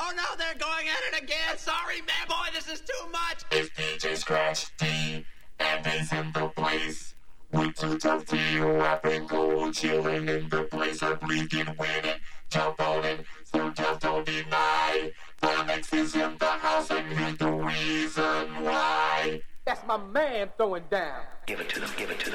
Oh no, they're going at it again. Sorry, man, boy, this is too much. It's DJ Scratch D, and he's in the place. We too tough to you up and go chilling in the place. I'm bleeding, winning, jump on it. So just don't deny. Phonics is in the house, and here's the reason why. That's my man throwing down. Give it to them, give it to them.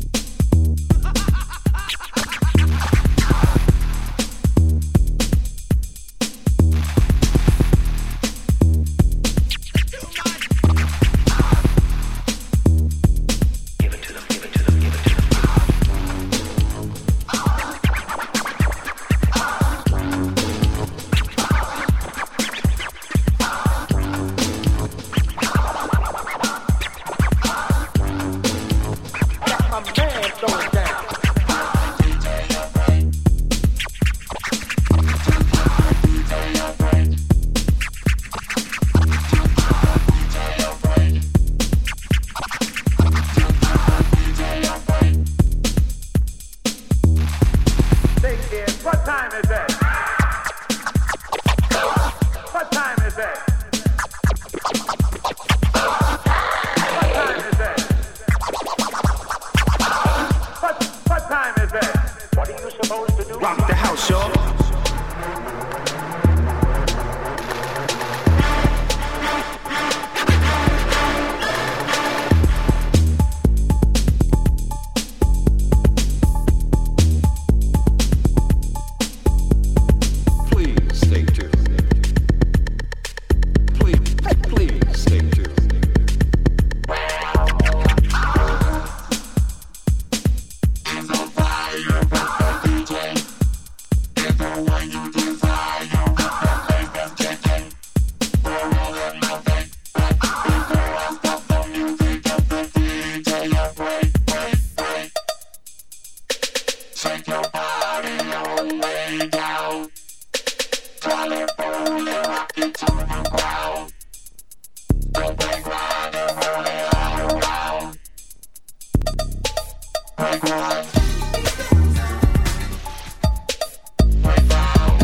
Rock the house, y'all. Please stay tuned. Please stay tuned. Shake your body all the way down. Tell it, roll it, rock it to the ground. Don't break ground and roll it all around. Break ground. Break ground.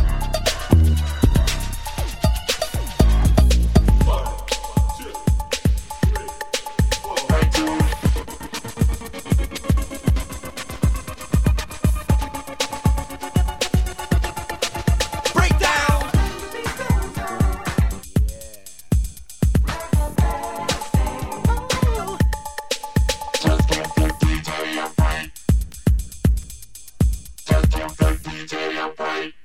1, 2, 3, 4. Break two. Just give the DJ a break. Just give the DJ a break.